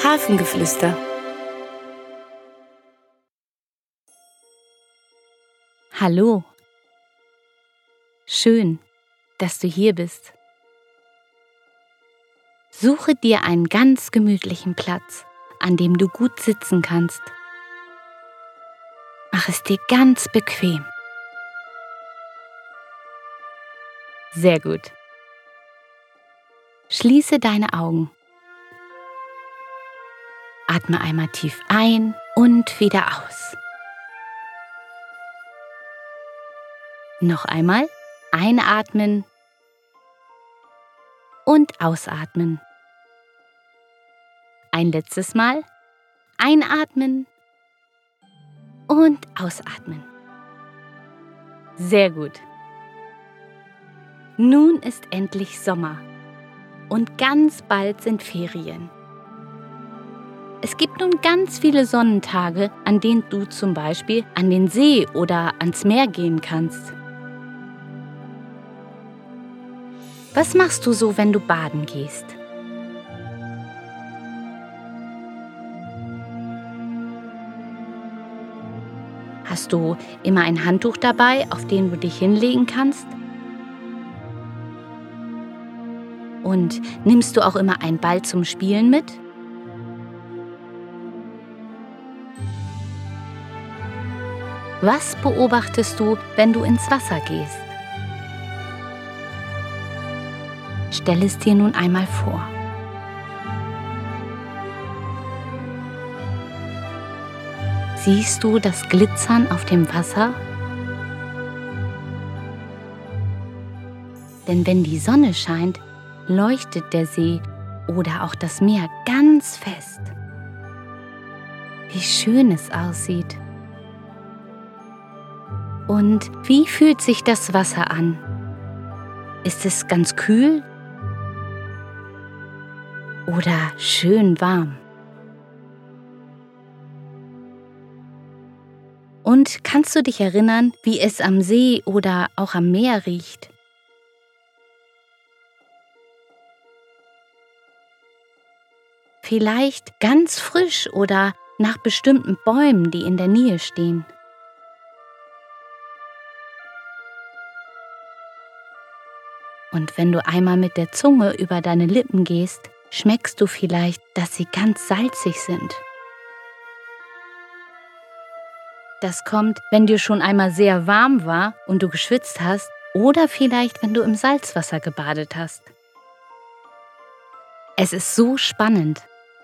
Hafengeflüster. Hallo. Schön, dass du hier bist. Suche dir einen ganz gemütlichen Platz, an dem du gut sitzen kannst. Mach es dir ganz bequem. Sehr gut. Schließe deine Augen. Atme einmal tief ein und wieder aus. Noch einmal einatmen und ausatmen. Ein letztes Mal einatmen und ausatmen. Sehr gut. Nun ist endlich Sommer und ganz bald sind Ferien. Es gibt nun ganz viele Sonnentage, an denen du zum Beispiel an den See oder ans Meer gehen kannst. Was machst du so, wenn du baden gehst? Hast du immer ein Handtuch dabei, auf dem du dich hinlegen kannst? Und nimmst du auch immer einen Ball zum Spielen mit? Was beobachtest du, wenn du ins Wasser gehst? Stell es dir nun einmal vor. Siehst du das Glitzern auf dem Wasser? Denn wenn die Sonne scheint, leuchtet der See oder auch das Meer ganz fest. Wie schön es aussieht. Und wie fühlt sich das Wasser an? Ist es ganz kühl oder schön warm? Und kannst du dich erinnern, wie es am See oder auch am Meer riecht? Vielleicht ganz frisch oder nach bestimmten Bäumen, die in der Nähe stehen. Und wenn du einmal mit der Zunge über deine Lippen gehst, schmeckst du vielleicht, dass sie ganz salzig sind. Das kommt, wenn dir schon einmal sehr warm war und du geschwitzt hast, oder vielleicht, wenn du im Salzwasser gebadet hast. Es ist so spannend.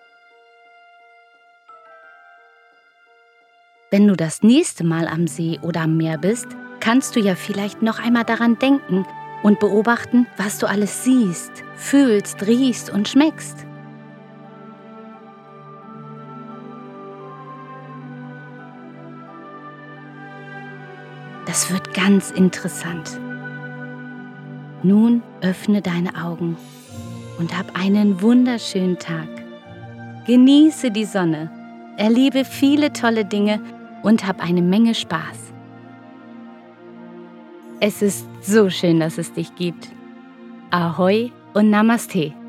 Wenn du das nächste Mal am See oder am Meer bist, kannst du ja vielleicht noch einmal daran denken und beobachten, was du alles siehst, fühlst, riechst und schmeckst. Das wird ganz interessant. Nun öffne deine Augen und hab einen wunderschönen Tag. Genieße die Sonne, erlebe viele tolle Dinge und hab eine Menge Spaß. Es ist so schön, dass es dich gibt. Ahoi und Namaste.